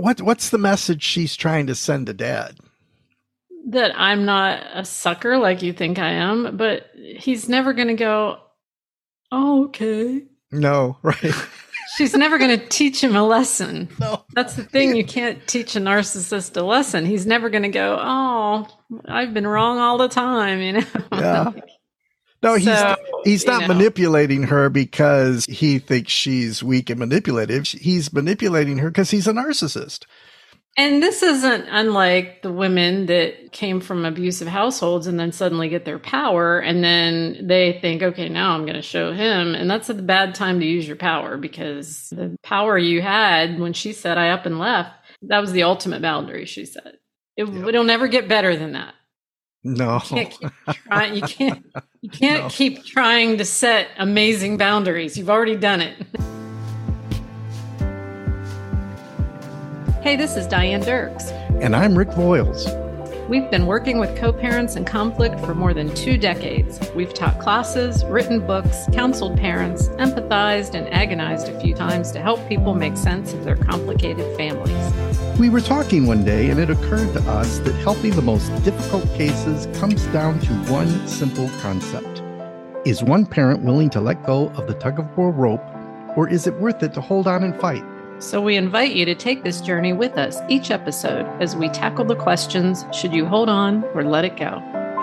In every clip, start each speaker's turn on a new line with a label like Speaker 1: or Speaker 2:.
Speaker 1: what's the message she's trying to send to Dad?
Speaker 2: That I'm not a sucker like you think I am, but he's never going to go, oh, okay.
Speaker 1: No, right.
Speaker 2: She's never going to teach him a lesson.
Speaker 1: No.
Speaker 2: That's the thing. You can't teach a narcissist a lesson. He's never going to go, oh, I've been wrong all the time, you know?
Speaker 1: Yeah. No, he's not manipulating her because he thinks she's weak and manipulative. He's manipulating her because he's a narcissist.
Speaker 2: And this isn't unlike the women that came from abusive households and then suddenly get their power. And then they think, okay, now I'm going to show him. And that's a bad time to use your power, because the power you had when she said, I up and left, that was the ultimate boundary, she said. It'll never get better than that.
Speaker 1: No.
Speaker 2: You can't keep trying to set amazing boundaries. You've already done it. Hey, this is Diane Dirks.
Speaker 1: And I'm Rick Voiles.
Speaker 2: We've been working with co-parents in conflict for more than 2 decades. We've taught classes, written books, counseled parents, empathized, and agonized a few times to help people make sense of their complicated families.
Speaker 1: We were talking one day, and it occurred to us that helping the most difficult cases comes down to one simple concept. Is one parent willing to let go of the tug-of-war rope, or is it worth it to hold on and fight?
Speaker 2: So we invite you to take this journey with us each episode as we tackle the questions, should you hold on or let it go?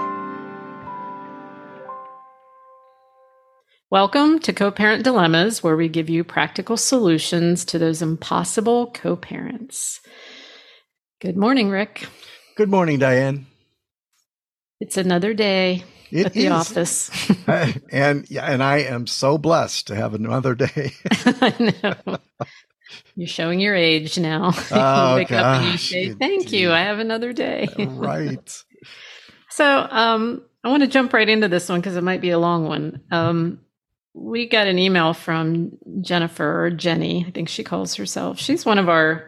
Speaker 2: Welcome to Co-Parent Dilemmas, where we give you practical solutions to those impossible co-parents. Good morning, Rick.
Speaker 1: Good morning, Diane.
Speaker 2: It's another day at the office.
Speaker 1: And I am so blessed to have another day.
Speaker 2: I know. You're showing your age now.
Speaker 1: Oh,
Speaker 2: you wake up and you say, thank you, I have another day.
Speaker 1: Right.
Speaker 2: So I want to jump right into this one because it might be a long one. We got an email from Jennifer, or Jenny, I think she calls herself. She's one of our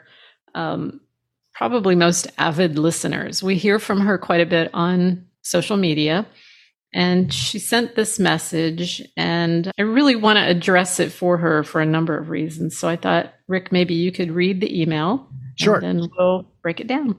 Speaker 2: probably most avid listeners. We hear from her quite a bit on social media. And she sent this message, and I really want to address it for her for a number of reasons. So I thought, Rick, maybe you could read the email.
Speaker 1: Sure.
Speaker 2: And then we'll break it down.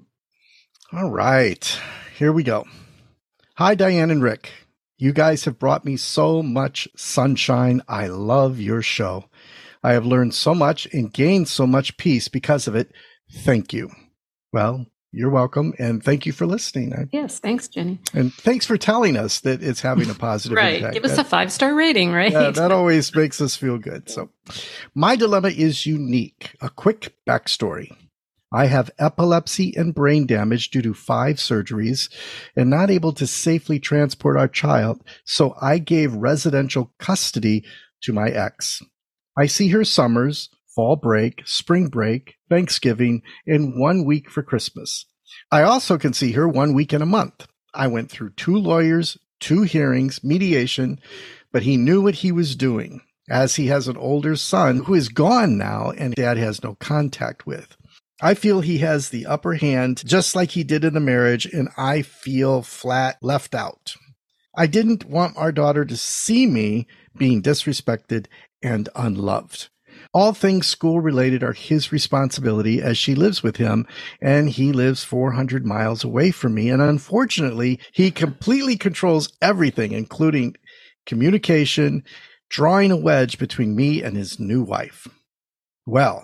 Speaker 1: All right. Here we go. Hi, Diane and Rick. You guys have brought me so much sunshine. I love your show. I have learned so much and gained so much peace because of it. Thank you. Well, you're welcome, and thank you for listening.
Speaker 2: Yes, thanks, Jenny.
Speaker 1: And thanks for telling us that it's having a positive impact.
Speaker 2: Right, give us a 5-star rating, right?
Speaker 1: Yeah, that always makes us feel good. So my dilemma is unique. A quick backstory. I have epilepsy and brain damage due to 5 surgeries and not able to safely transport our child, so I gave residential custody to my ex. I see her summers, fall break, spring break, Thanksgiving, and 1 week for Christmas. I also can see her 1 week in a month. I went through 2 lawyers, 2 hearings, mediation, but he knew what he was doing, as he has an older son who is gone now and Dad has no contact with. I feel he has the upper hand, just like he did in the marriage, and I feel flat left out. I didn't want our daughter to see me being disrespected and unloved. All things school-related are his responsibility as she lives with him, and he lives 400 miles away from me. And unfortunately, he completely controls everything, including communication, drawing a wedge between me and his new wife. Well,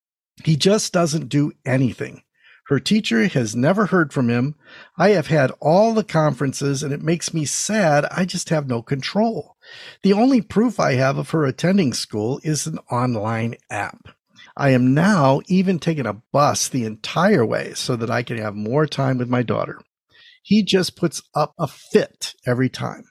Speaker 1: he just doesn't do anything. Her teacher has never heard from him. I have had all the conferences, and it makes me sad. I just have no control. The only proof I have of her attending school is an online app. I am now even taking a bus the entire way so that I can have more time with my daughter. He just puts up a fit every time.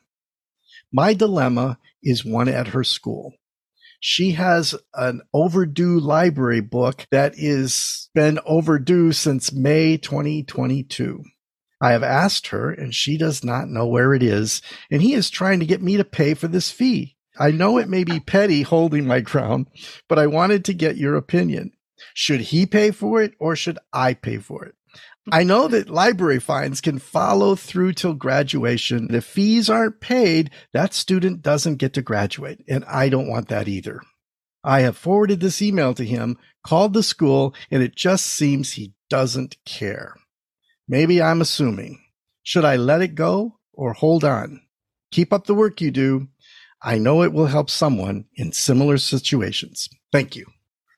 Speaker 1: My dilemma is one at her school. She has an overdue library book that is been overdue since May 2022. I have asked her, and she does not know where it is, and he is trying to get me to pay for this fee. I know it may be petty holding my ground, but I wanted to get your opinion. Should he pay for it, or should I pay for it? I know that library fines can follow through till graduation. If fees aren't paid, that student doesn't get to graduate, and I don't want that either. I have forwarded this email to him, called the school, and it just seems he doesn't care. Maybe I'm assuming. Should I let it go or hold on? Keep up the work you do. I know it will help someone in similar situations. Thank you.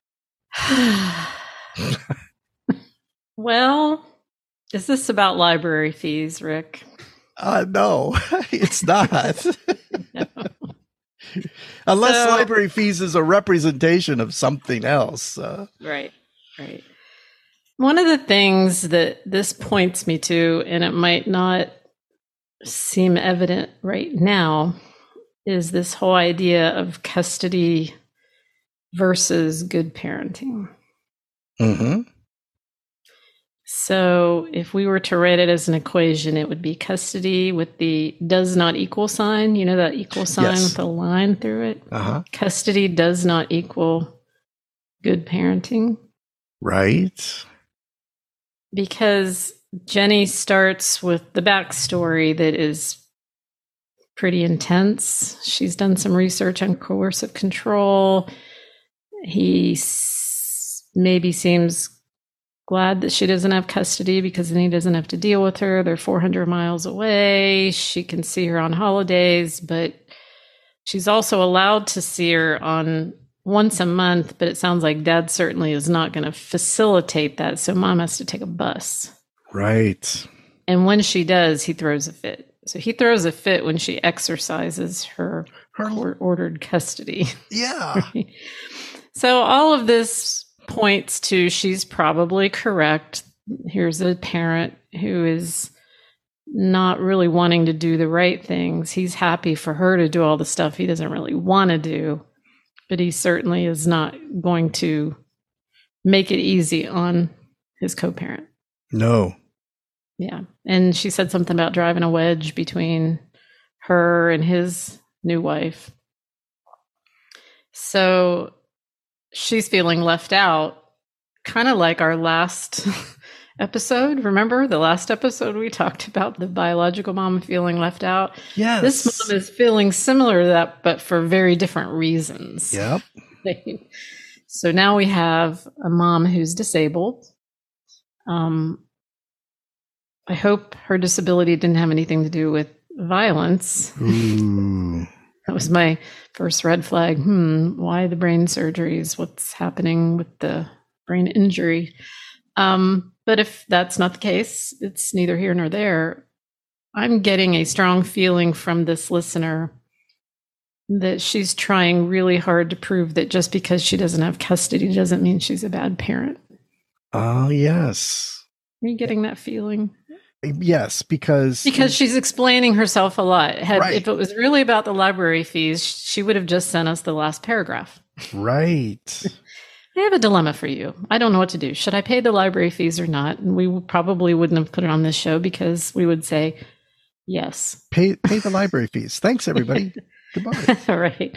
Speaker 2: Well, is this about library fees, Rick?
Speaker 1: No, it's not.
Speaker 2: No.
Speaker 1: Unless library fees is a representation of something else.
Speaker 2: Right. One of the things that this points me to, and it might not seem evident right now, is this whole idea of custody versus good parenting.
Speaker 1: Mm-hmm.
Speaker 2: So if we were to write it as an equation, it would be custody with the does not equal sign. You know that equal sign
Speaker 1: Yes.
Speaker 2: with a line through it?
Speaker 1: Uh-huh.
Speaker 2: Custody does not equal good parenting.
Speaker 1: Right.
Speaker 2: Because Jenny starts with the backstory that is pretty intense. She's done some research on coercive control. He maybe seems glad that she doesn't have custody because then he doesn't have to deal with her. They're 400 miles away. She can see her on holidays, but she's also allowed to see her on once a month. But it sounds like Dad certainly is not going to facilitate that. So Mom has to take a bus.
Speaker 1: Right.
Speaker 2: And when she does, he throws a fit. So he throws a fit when she exercises her court-ordered custody.
Speaker 1: Yeah.
Speaker 2: So all of this points to she's probably correct. Here's a parent who is not really wanting to do the right things. He's happy for her to do all the stuff he doesn't really want to do, but he certainly is not going to make it easy on his co-parent.
Speaker 1: No.
Speaker 2: Yeah. And she said something about driving a wedge between her and his new wife. So she's feeling left out, kind of like our last episode. Remember the last episode we talked about the biological mom feeling left out?
Speaker 1: Yes.
Speaker 2: This mom is feeling similar to that, but for very different reasons.
Speaker 1: Yep.
Speaker 2: So now we have a mom who's disabled. I hope her disability didn't have anything to do with violence.
Speaker 1: Ooh.
Speaker 2: That was my first red flag. Why the brain surgeries? What's happening with the brain injury? But if that's not the case, it's neither here nor there. I'm getting a strong feeling from this listener that she's trying really hard to prove that just because she doesn't have custody doesn't mean she's a bad parent.
Speaker 1: Oh, yes.
Speaker 2: Are you getting that feeling?
Speaker 1: Yes, because
Speaker 2: she's explaining herself a lot.
Speaker 1: Right.
Speaker 2: If it was really about the library fees, she would have just sent us the last paragraph.
Speaker 1: Right.
Speaker 2: I have a dilemma for you. I don't know what to do. Should I pay the library fees or not? And we probably wouldn't have put it on this show because we would say yes.
Speaker 1: Pay the library fees. Thanks, everybody. Goodbye.
Speaker 2: All right.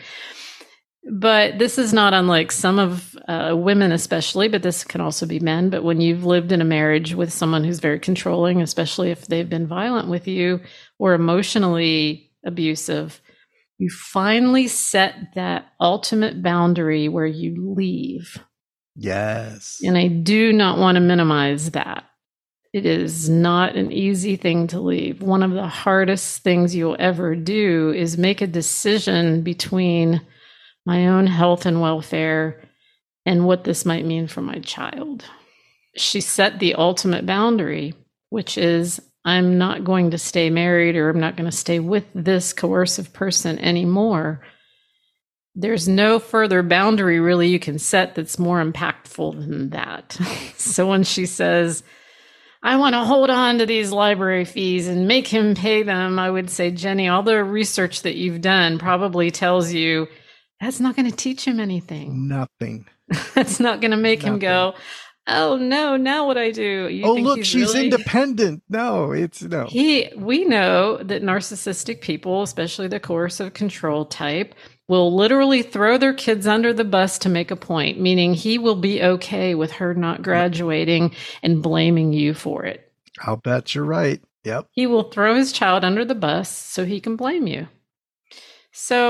Speaker 2: But this is not unlike some of women, especially, but this can also be men. But when you've lived in a marriage with someone who's very controlling, especially if they've been violent with you or emotionally abusive, you finally set that ultimate boundary where you leave.
Speaker 1: Yes.
Speaker 2: And I do not want to minimize that. It is not an easy thing to leave. One of the hardest things you'll ever do is make a decision between my own health and welfare and what this might mean for my child. She set the ultimate boundary, which is I'm not going to stay married or I'm not going to stay with this coercive person anymore. There's no further boundary really you can set that's more impactful than that. So when she says, I want to hold on to these library fees and make him pay them, I would say, Jenny, all the research that you've done probably tells you that's not going to teach him anything.
Speaker 1: Nothing.
Speaker 2: That's not going to make him go, oh no, now what I do?
Speaker 1: Look, she's really independent. No, it's no.
Speaker 2: We know that narcissistic people, especially the coercive control type, will literally throw their kids under the bus to make a point, meaning he will be okay with her not graduating and blaming you for it.
Speaker 1: I'll bet you're right. Yep.
Speaker 2: He will throw his child under the bus so he can blame you. So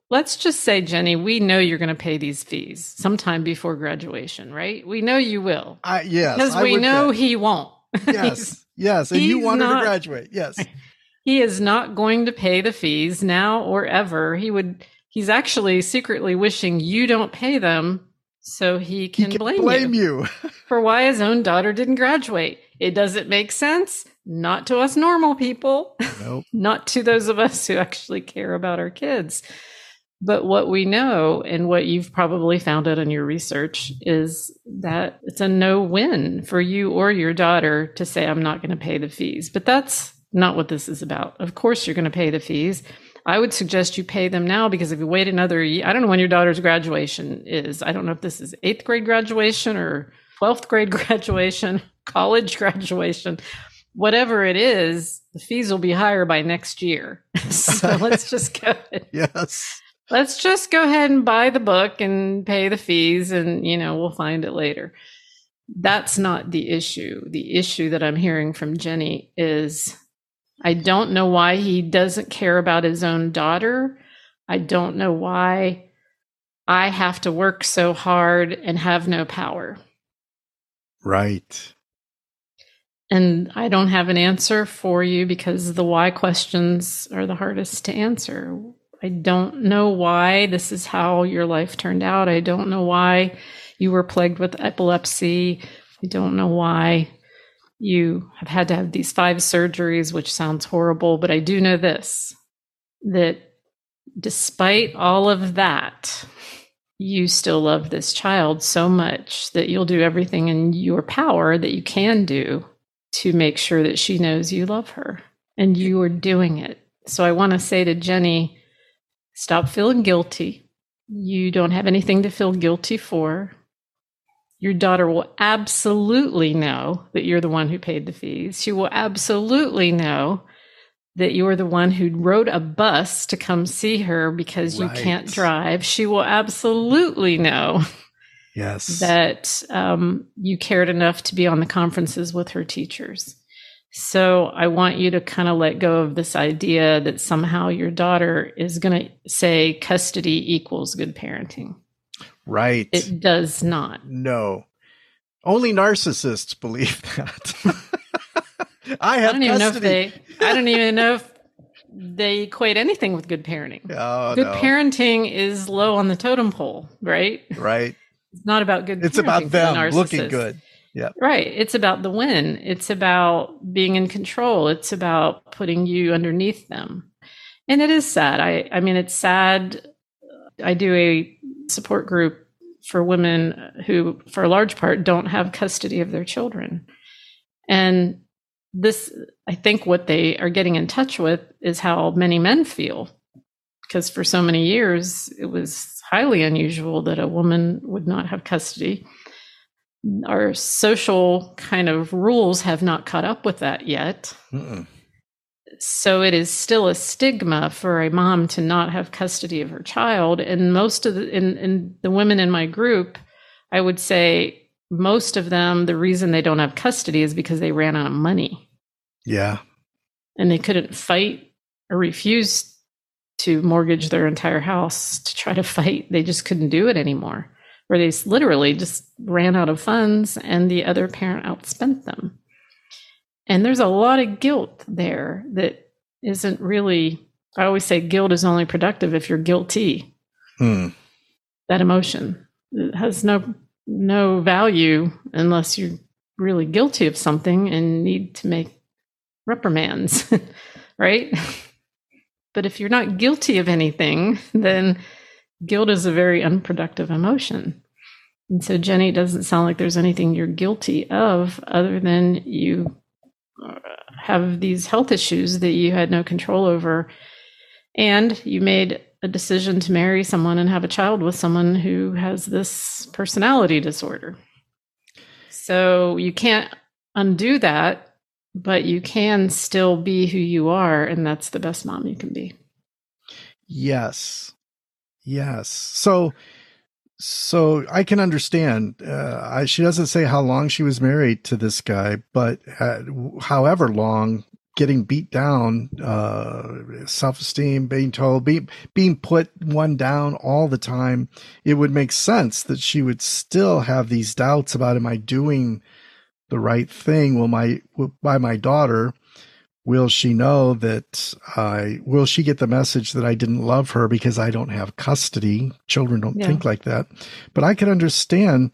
Speaker 2: let's just say, Jenny, we know you're going to pay these fees sometime before graduation, right? We know you will.
Speaker 1: Yes.
Speaker 2: Because we know he won't.
Speaker 1: Yes. Yes. And you want her to graduate. Yes.
Speaker 2: He is not going to pay the fees now or ever. He's actually secretly wishing you don't pay them so he can blame you for why his own daughter didn't graduate. It doesn't make sense. Not to us normal people.
Speaker 1: Nope.
Speaker 2: Not to those of us who actually care about our kids. But what we know, and what you've probably found out in your research, is that it's a no-win for you or your daughter to say, I'm not going to pay the fees. But that's not what this is about. Of course, you're going to pay the fees. I would suggest you pay them now, because if you wait another year, I don't know when your daughter's graduation is. I don't know if this is 8th grade graduation or 12th grade graduation, college graduation. Whatever it is, the fees will be higher by next year. So let's just go ahead.
Speaker 1: Yes.
Speaker 2: Let's just go ahead and buy the book and pay the fees, and, we'll find it later. That's not the issue. The issue that I'm hearing from Jenny is, I don't know why he doesn't care about his own daughter. I don't know why I have to work so hard and have no power.
Speaker 1: Right.
Speaker 2: And I don't have an answer for you, because the why questions are the hardest to answer. I don't know why this is how your life turned out. I don't know why you were plagued with epilepsy. I don't know why you have had to have these 5 surgeries, which sounds horrible. But I do know this, that despite all of that, you still love this child so much that you'll do everything in your power that you can do to make sure that she knows you love her, and you are doing it. So I want to say to Jenny, stop feeling guilty. You don't have anything to feel guilty for. Your daughter will absolutely know that you're the one who paid the fees. She will absolutely know that you're the one who rode a bus to come see her because you can't drive. She will absolutely know that you cared enough to be on the conferences with her teachers. So I want you to kind of let go of this idea that somehow your daughter is going to say custody equals good parenting.
Speaker 1: Right.
Speaker 2: It does not.
Speaker 1: No. Only narcissists believe that. I don't
Speaker 2: even know if they equate anything with good parenting.
Speaker 1: Oh,
Speaker 2: good parenting is low on the totem pole, right?
Speaker 1: Right.
Speaker 2: It's not about good parenting.
Speaker 1: It's about them looking good. Yeah.
Speaker 2: Right. It's about the win. It's about being in control. It's about putting you underneath them. And it is sad. I mean, it's sad. I do a support group for women who, for a large part, don't have custody of their children. And this, I think what they are getting in touch with is how many men feel. Because for so many years, it was highly unusual that a woman would not have custody. Our social kind of rules have not caught up with that yet. Mm-mm. So it is still a stigma for a mom to not have custody of her child. And most of in the women in my group, I would say most of them, the reason they don't have custody is because they ran out of money.
Speaker 1: Yeah.
Speaker 2: And they couldn't fight or refuse to mortgage their entire house to try to fight. They just couldn't do it anymore. Or they literally just ran out of funds and the other parent outspent them. And there's a lot of guilt there that isn't really, I always say guilt is only productive if you're guilty. That emotion, it has no value unless you're really guilty of something and need to make reprimands, right? But if you're not guilty of anything, then guilt is a very unproductive emotion. And so, Jenny, it doesn't sound like there's anything you're guilty of other than you have these health issues that you had no control over. And you made a decision to marry someone and have a child with someone who has this personality disorder. So you can't undo that, but you can still be who you are. And that's the best mom you can be.
Speaker 1: Yes. Yes. So I can understand. She doesn't say how long she was married to this guy, but however long, getting beat down, self-esteem, being told, being put one down all the time, it would make sense that she would still have these doubts about, am I doing the right thing? By my daughter, will she know that will she get the message that I didn't love her because I don't have custody? Children don't think like that. But I can understand,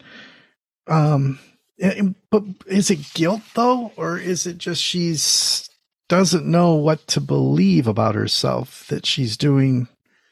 Speaker 1: but is it guilt though? Or is it just doesn't know what to believe about herself, that she's doing.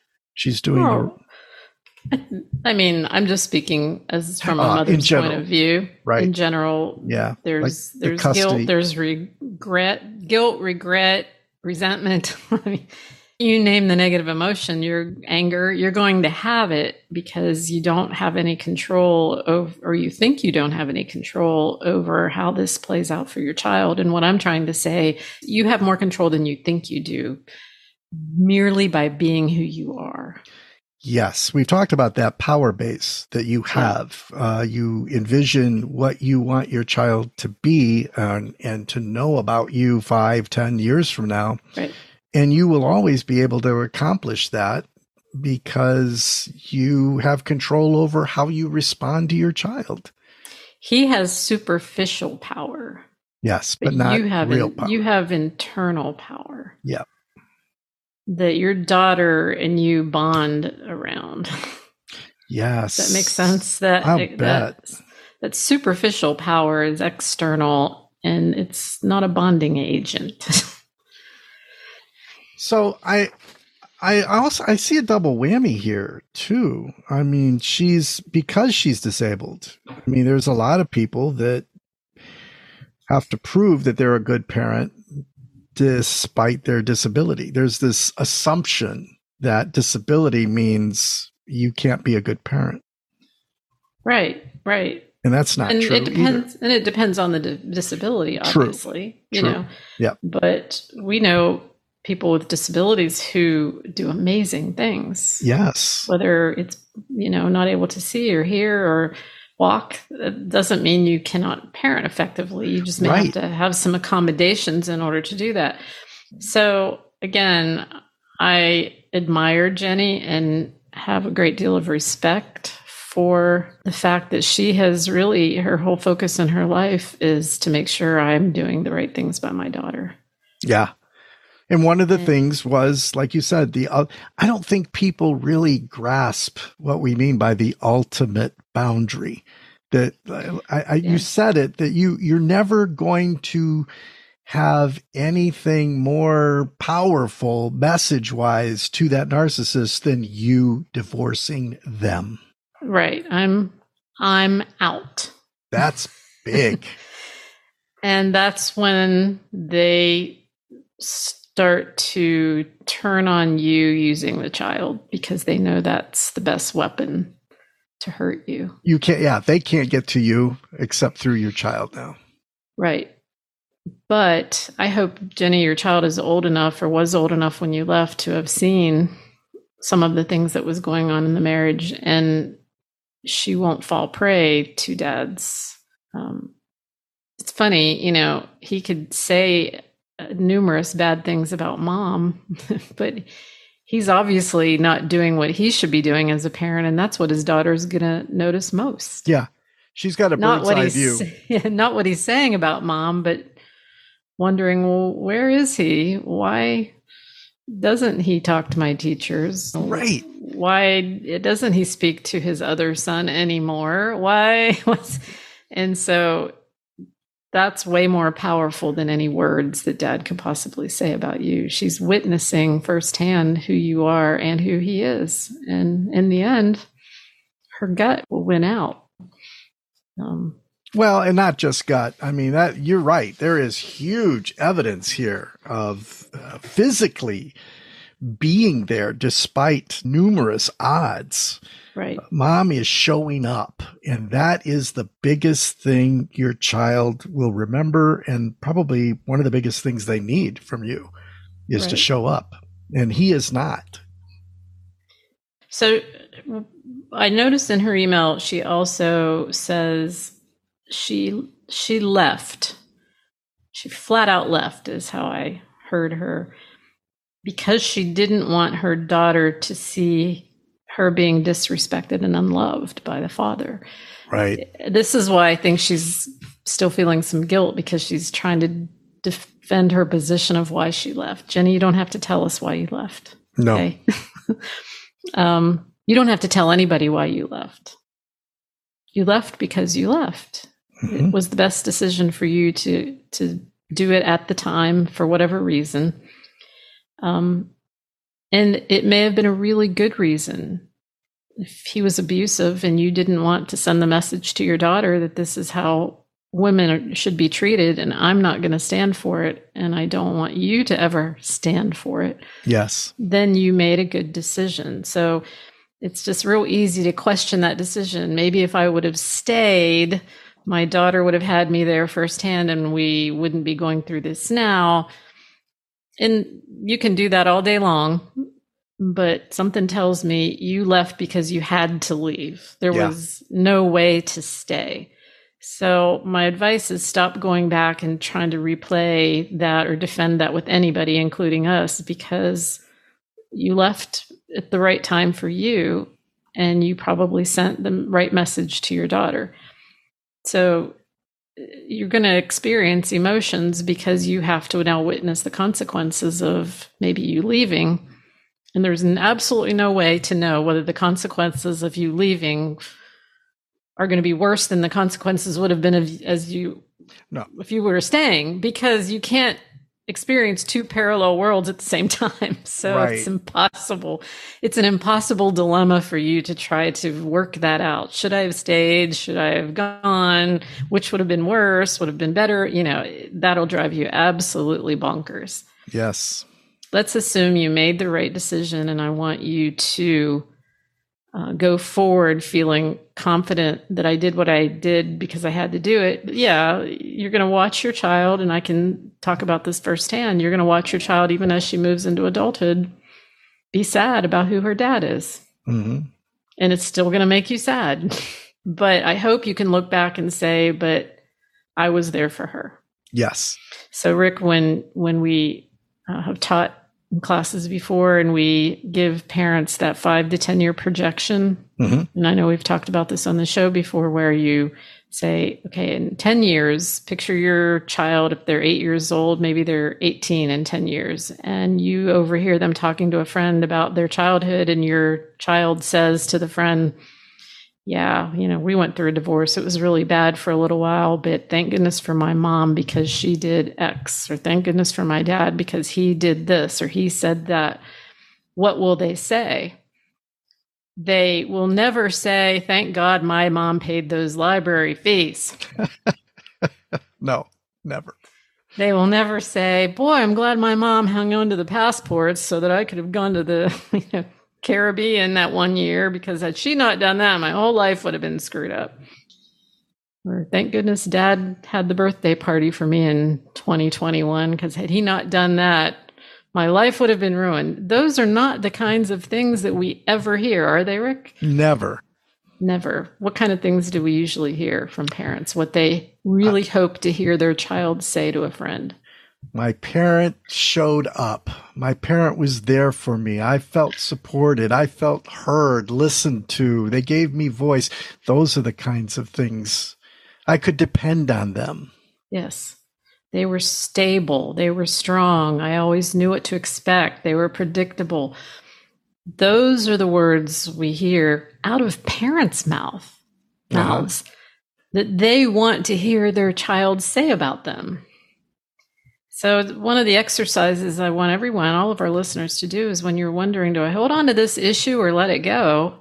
Speaker 2: I mean, I'm just speaking as from a mother's point of view.
Speaker 1: Right.
Speaker 2: In general, there's guilt, there's guilt, regret, resentment. I mean, you name the negative emotion, your anger, you're going to have it because you don't have any control over, or you think you don't have any control over how this plays out for your child. And what I'm trying to say, you have more control than you think you do, merely by being who you are.
Speaker 1: Yes, we've talked about that power base that you have. You envision what you want your child to be and to know about you 5-10 years from now.
Speaker 2: Right.
Speaker 1: And you will always be able to accomplish that because you have control over how you respond to your child.
Speaker 2: He has superficial power.
Speaker 1: Yes, but not real power.
Speaker 2: You have internal power.
Speaker 1: Yeah.
Speaker 2: That your daughter and you bond around.
Speaker 1: Yes.
Speaker 2: That makes sense. That superficial power is external and it's not a bonding agent.
Speaker 1: So I see a double whammy here too. I mean, because she's disabled. I mean, there's a lot of people that have to prove that they're a good parent despite their disability. There's this assumption that disability means you can't be a good parent.
Speaker 2: Right.
Speaker 1: And that's not true.
Speaker 2: It depends, and it depends on the disability, obviously.
Speaker 1: True.
Speaker 2: You know.
Speaker 1: Yeah.
Speaker 2: But we know people with disabilities who do amazing things.
Speaker 1: Yes.
Speaker 2: Whether it's, not able to see or hear or walk, it doesn't mean you cannot parent effectively. You just may have to have some accommodations in order to do that. So again, I admire Jenny and have a great deal of respect for the fact that she has really, her whole focus in her life is to make sure I'm doing the right things by my daughter.
Speaker 1: Yeah. And one of the things was, like you said, I don't think people really grasp what we mean by the ultimate boundary. That you said it, that you're never going to have anything more powerful message-wise to that narcissist than you divorcing them.
Speaker 2: Right. I'm out.
Speaker 1: That's big.
Speaker 2: And that's when they start to turn on you using the child because they know that's the best weapon to hurt you.
Speaker 1: They can't get to you except through your child now.
Speaker 2: Right. But I hope, Jenny, your child is old enough or was old enough when you left to have seen some of the things that was going on in the marriage, and she won't fall prey to dad's. It's funny, he could say numerous bad things about mom, but he's obviously not doing what he should be doing as a parent, and that's what his daughter's going to notice most.
Speaker 1: Yeah. She's got a bird's eye view.
Speaker 2: Not what he's saying about mom, but wondering, well, where is he? Why doesn't he talk to my teachers?
Speaker 1: Right.
Speaker 2: Why doesn't he speak to his other son anymore? Why? And so that's way more powerful than any words that dad could possibly say about you. She's witnessing firsthand who you are and who he is. And in the end, her gut will win out.
Speaker 1: Well, and not just gut. I mean, you're right. There is huge evidence here of physically being there despite numerous odds.
Speaker 2: Right.
Speaker 1: Mom is showing up, and that is the biggest thing your child will remember, and probably one of the biggest things they need from you is to show up, and he is not.
Speaker 2: So I noticed in her email, she also says she left She flat out left, is how I heard her, because she didn't want her daughter to see her being disrespected and unloved by the father.
Speaker 1: Right.
Speaker 2: This is why I think she's still feeling some guilt, because she's trying to defend her position of why she left. Jenny, you don't have to tell us why you left.
Speaker 1: No.
Speaker 2: Okay? You don't have to tell anybody why you left. You left because you left.
Speaker 1: Mm-hmm.
Speaker 2: It was the best decision for you to do it at the time for whatever reason. And it may have been a really good reason. If he was abusive and you didn't want to send the message to your daughter that this is how women should be treated, and I'm not going to stand for it, and I don't want you to ever stand for it.
Speaker 1: Yes.
Speaker 2: Then you made a good decision. So it's just real easy to question that decision. Maybe if I would have stayed, my daughter would have had me there firsthand and we wouldn't be going through this now. And you can do that all day long, but something tells me you left because you had to leave. There was no way to stay. So my advice is stop going back and trying to replay that or defend that with anybody, including us, because you left at the right time for you, and you probably sent the right message to your daughter. So you're going to experience emotions because you have to now witness the consequences of maybe you leaving. And there's absolutely no way to know whether the consequences of you leaving are going to be worse than the consequences would have been if you were staying, because you can't experience two parallel worlds at the same time. So It's impossible. It's an impossible dilemma for you to try to work that out. Should I have stayed? Should I have gone? Which would have been worse? Would have been better? That'll drive you absolutely bonkers.
Speaker 1: Yes.
Speaker 2: Let's assume you made the right decision, and I want you to go forward feeling confident that I did what I did because I had to do it. But yeah, you're going to watch your child, and I can talk about this firsthand. You're going to watch your child, even as she moves into adulthood, be sad about who her dad is.
Speaker 1: Mm-hmm.
Speaker 2: And it's still going to make you sad. But I hope you can look back and say, but I was there for her.
Speaker 1: Yes.
Speaker 2: So Rick, when we have taught in classes before, and we give parents that 5 to 10 year projection. Mm-hmm. And I know we've talked about this on the show before, where you say, okay, in 10 years, picture your child. If they're 8 years old, maybe they're 18 in 10 years. And you overhear them talking to a friend about their childhood, and your child says to the friend, yeah, we went through a divorce. It was really bad for a little while, but thank goodness for my mom because she did X, or thank goodness for my dad because he did this, or he said that. What will they say? They will never say, thank God my mom paid those library fees.
Speaker 1: No, never.
Speaker 2: They will never say, boy, I'm glad my mom hung on to the passports so that I could have gone to the Caribbean that one year, because had she not done that, my whole life would have been screwed up. Or thank goodness dad had the birthday party for me in 2021, because had he not done that, my life would have been ruined. Those are not the kinds of things that we ever hear, are they, Rick?
Speaker 1: Never.
Speaker 2: Never. What kind of things do we usually hear from parents? What they really hope to hear their child say to a friend?
Speaker 1: My parent showed up. My parent was there for me. I felt supported. I felt heard, listened to. They gave me voice. Those are the kinds of things. I could depend on them.
Speaker 2: Yes. They were stable. They were strong. I always knew what to expect. They were predictable. Those are the words we hear out of parents' mouths that they want to hear their child say about them. So one of the exercises I want everyone, all of our listeners, to do is when you're wondering, do I hold on to this issue or let it go?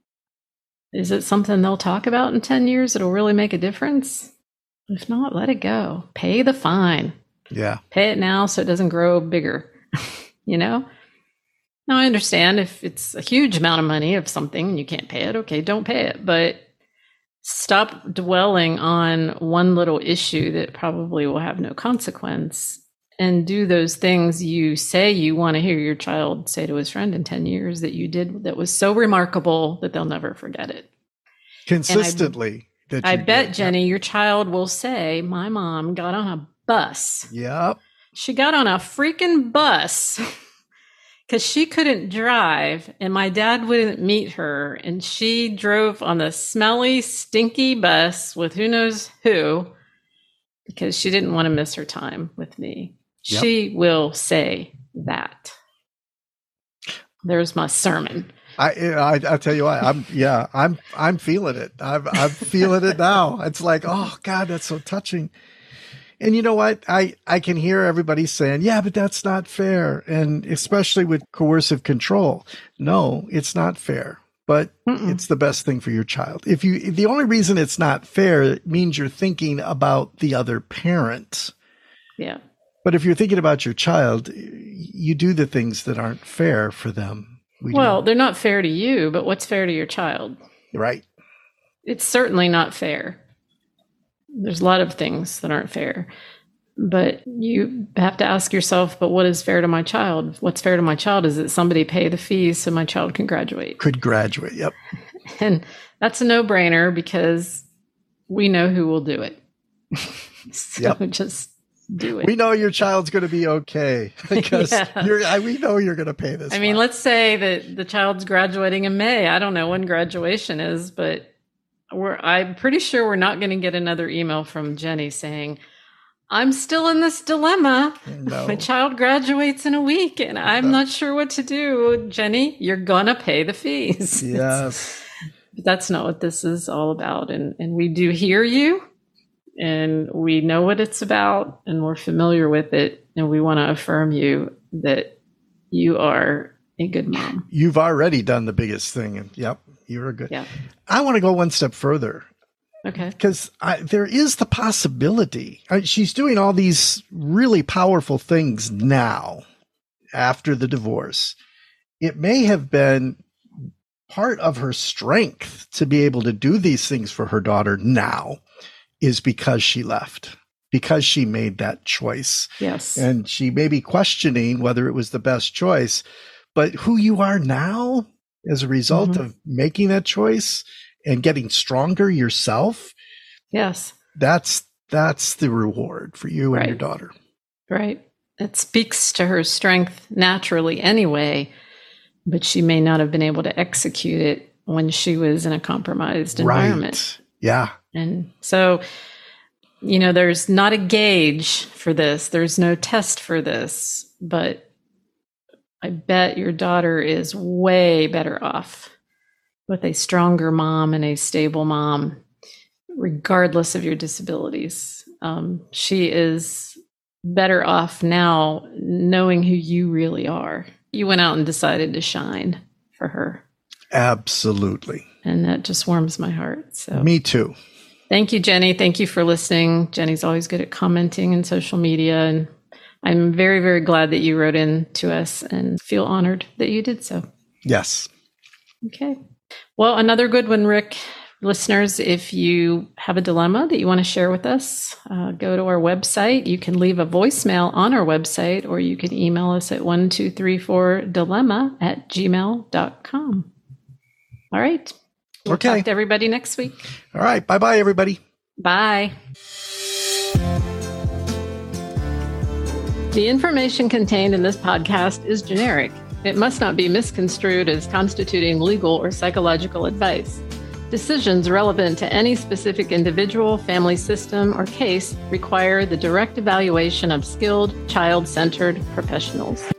Speaker 2: Is it something they'll talk about in 10 years that'll really make a difference? If not, let it go. Pay the fine.
Speaker 1: Yeah.
Speaker 2: Pay it now so it doesn't grow bigger. Now I understand if it's a huge amount of money of something and you can't pay it, okay, don't pay it. But stop dwelling on one little issue that probably will have no consequence, and do those things you say you want to hear your child say to his friend in 10 years that you did that was so remarkable that they'll never forget it.
Speaker 1: Consistently.
Speaker 2: I bet, Jenny, your child will say, my mom got on a bus.
Speaker 1: Yep.
Speaker 2: She got on a freaking bus because she couldn't drive, and my dad wouldn't meet her. And she drove on the smelly, stinky bus with who knows who because she didn't want to miss her time with me. Yep. She will say that. There's my sermon.
Speaker 1: I tell you what, I'm feeling it. I'm feeling it now. It's like, oh God, that's so touching. And you know what? I can hear everybody saying, yeah, but that's not fair. And especially with coercive control. No, it's not fair, but it's the best thing for your child. The only reason it's not fair, it means you're thinking about the other parent.
Speaker 2: Yeah.
Speaker 1: But if you're thinking about your child, you do the things that aren't fair for them.
Speaker 2: They're not fair to you, but what's fair to your child?
Speaker 1: Right.
Speaker 2: It's certainly not fair. There's a lot of things that aren't fair, but you have to ask yourself, but what is fair to my child? What's fair to my child is that somebody pay the fees so my child can graduate.
Speaker 1: Could graduate, yep.
Speaker 2: And that's a no-brainer because we know who will do it. So just do it.
Speaker 1: We know your child's going to be okay because we know you're going to pay this.
Speaker 2: I mean, let's say that the child's graduating in May. I don't know when graduation is, but I'm pretty sure we're not going to get another email from Jenny saying, I'm still in this dilemma.
Speaker 1: No.
Speaker 2: My child graduates in a week and I'm not sure what to do. Jenny, you're going to pay the fees.
Speaker 1: Yes.
Speaker 2: But that's not what this is all about. And we do hear you and we know what it's about and we're familiar with it. And we want to affirm you that you are a good mom.
Speaker 1: You've already done the biggest thing. And yep, you're a good.
Speaker 2: Yeah.
Speaker 1: I want to go one step further.
Speaker 2: Okay.
Speaker 1: Because there is the possibility. She's doing all these really powerful things now after the divorce. It may have been part of her strength to be able to do these things for her daughter now is because she left, because she made that choice.
Speaker 2: Yes.
Speaker 1: And she may be questioning whether it was the best choice, but who you are now as a result of making that choice and getting stronger yourself.
Speaker 2: Yes.
Speaker 1: That's the reward for you and your daughter.
Speaker 2: Right. It speaks to her strength naturally anyway, but she may not have been able to execute it when she was in a compromised environment.
Speaker 1: Yeah.
Speaker 2: And so, there's not a gauge for this. There's no test for this, but I bet your daughter is way better off with a stronger mom and a stable mom, regardless of your disabilities. She is better off now knowing who you really are. You went out and decided to shine for her.
Speaker 1: Absolutely.
Speaker 2: And that just warms my heart. So
Speaker 1: me too.
Speaker 2: Thank you, Jenny. Thank you for listening. Jenny's always good at commenting in social media. And I'm very, very glad that you wrote in to us and feel honored that you did so.
Speaker 1: Yes.
Speaker 2: Okay. Well, another good one, Rick. Listeners, if you have a dilemma that you want to share with us, go to our website. You can leave a voicemail on our website, or you can email us at 1234dilemma@gmail.com. All right. We'll talk to everybody next week.
Speaker 1: All right. Bye-bye, everybody.
Speaker 2: Bye. The information contained in this podcast is generic. It must not be misconstrued as constituting legal or psychological advice. Decisions relevant to any specific individual, family system, or case require the direct evaluation of skilled, child-centered professionals.